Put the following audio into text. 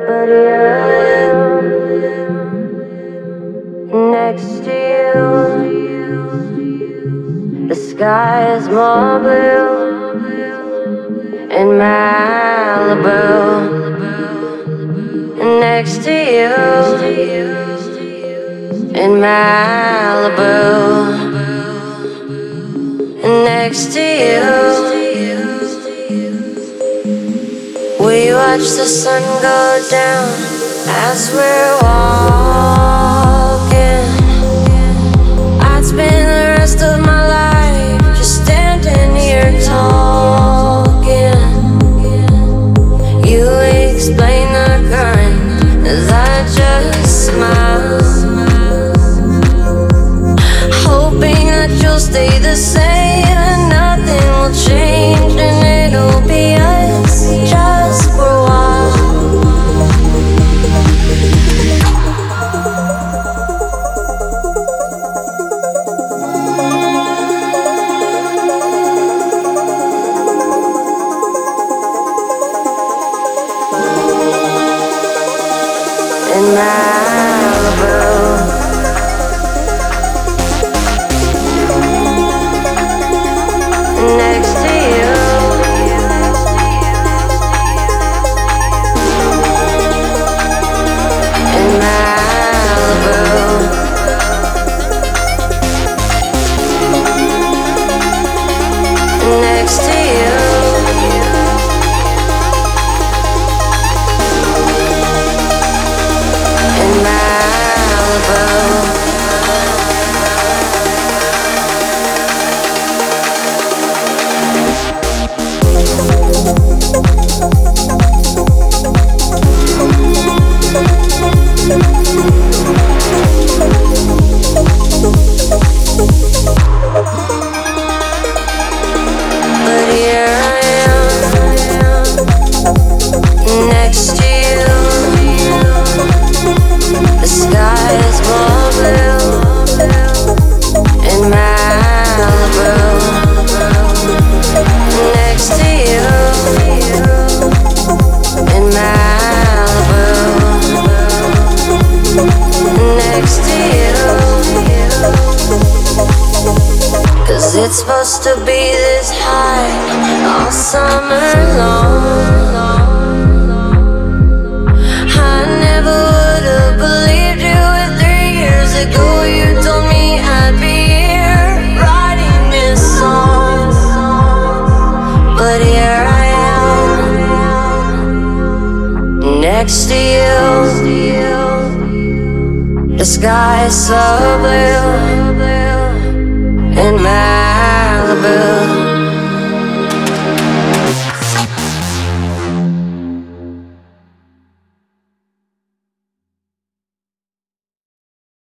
But here I am, next to you. The sky is more blue in Malibu. Next to you in Malibu. Next to you, we watch the sun go down as we're walking. I'd spend the rest of my life just standing here talking. You explain the current as I just smile, hoping that you'll stay the same. Nothing will change and it'll be us just for a while. In Malibu. Next to you, in Malibu. Next to you, in Malibu. But here I am, next to you. The sky is more blue in Malibu. Next to you in Malibu. Next to you, 'cause it's supposed to be this high all summer long. I never would have believed you 3 years ago. You told me I'd be here writing this song. But here I am, next to you. The sky is so blue in my